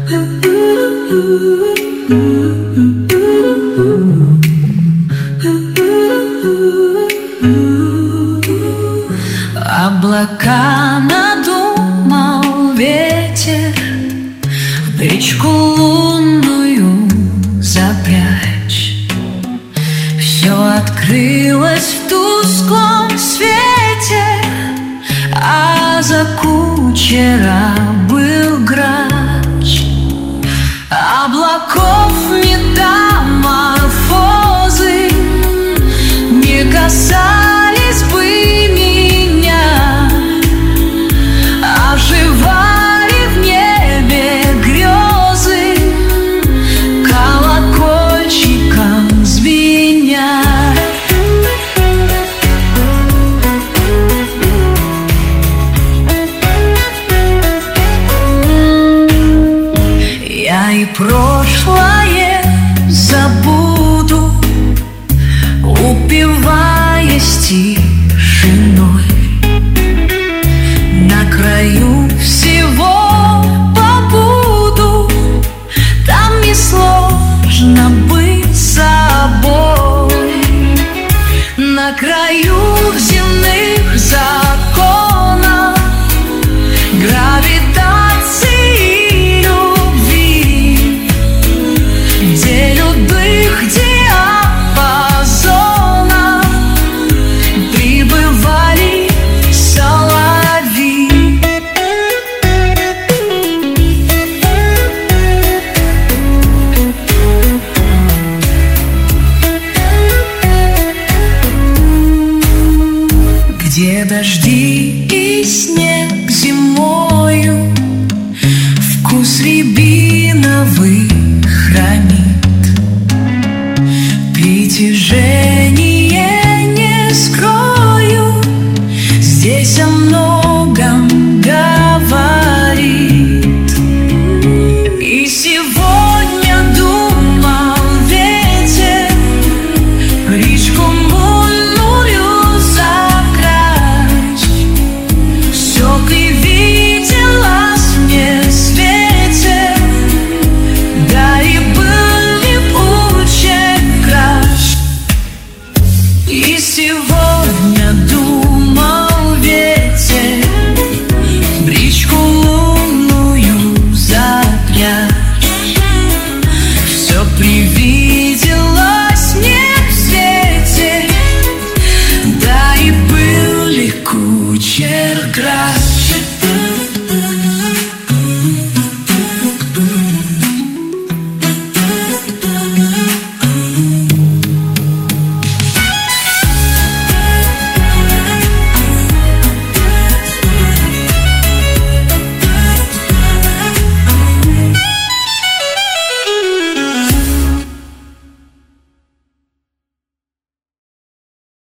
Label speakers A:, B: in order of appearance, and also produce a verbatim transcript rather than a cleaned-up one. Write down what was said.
A: Облака надумал ветер, в печку лунную запрячь. Все открылось в тусклом свете, а за кучера был грач. Облаков метаморфозы не касались бы меня, оживали в небе грезы, колокольчиком звеня. Я и прошлое забуду, упиваясь тишиной. На краю всего побуду, там не сложно быть собой. На краю земных законов, гравитации любви, где любых диапазонов прибывали соловьи. Где дожди и снег зимою вкус рябиновый хранит, притяжение